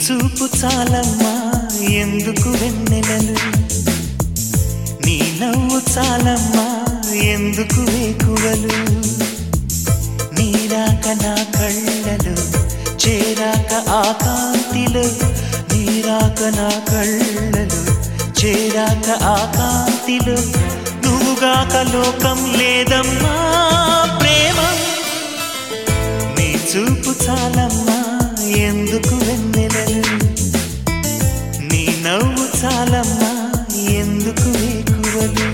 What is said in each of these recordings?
చూపు చాలమ్మా ఎందుకు వెన్నెలలు, నీ నవ్వు చాలమ్మా ఎందుకు వేకువలు, నీరాక నా కళ్ళలు చేరాక ఆకాంతిలో, నీరాక నా కళ్ళలు చేరాక ఆకాంతిలో, నువ్వుగాక లోకం లేదమ్మా ప్రేమ. నీ చూపు చాలమ్మా ఎందుకు వెన్నెలలు, నీ నవ్వు చాలమ్మా ఎందుకు వేకువలు.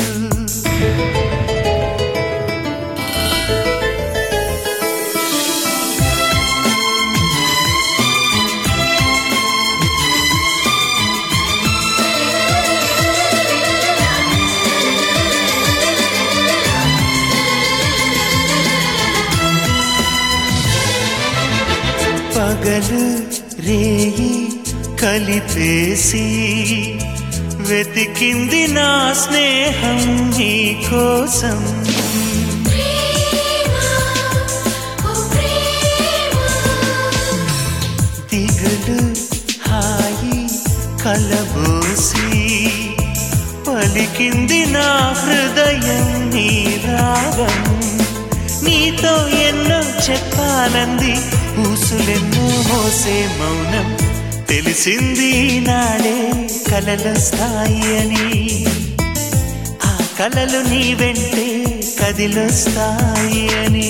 పగలు రేయి కలిపేసి వెతికింది నా స్నేహం నీ కోసం, దిగులు హాయి కలబోసి పలికింది నా హృదయం నీ రాగం, నీతో ఎన్నో చెప్పాలంది ఊసులెన్నో మోసే మౌనం, తెలిసింది నాడే కలలొస్తాయి అని, ఆ కలలు నీ వెంటే కదిలొస్తాయి అని.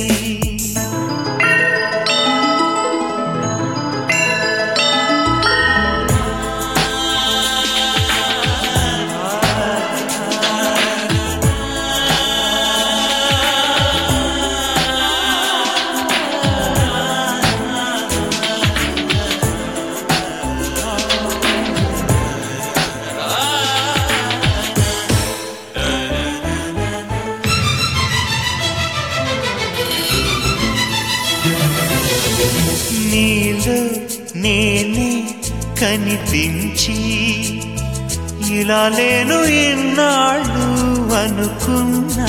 నీలో నేనే కనిపించి ఇలా లేను ఎన్నాళ్ళు అనుకున్నా,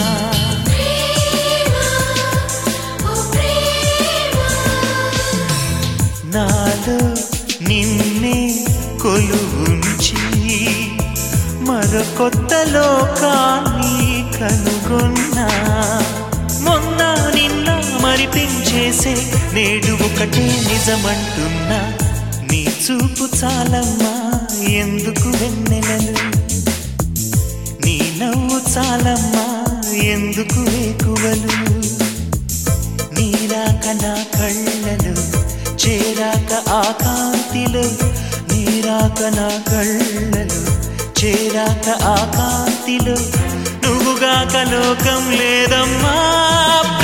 నాలో నిన్నే కొలువుంచి మరో కొత్త లోకాన్ని కనుగొన్నా, మొన్న నిన్న మరిపించేసే నేడు ఒకటే నిజమంటున్నా, నీ చూపు చాలమ్మా ఎందుకు వెన్నెలలు, నీ నవ్వు చాలమ్మా ఎందుకు వేకువలు, నీరాక నా కళ్ళలు చేరాక ఆకాంతిలో, నీరాక నా కళ్ళలు చేరాక ఆకాంతిలో, నువ్వుగాక లోకం లేదమ్మా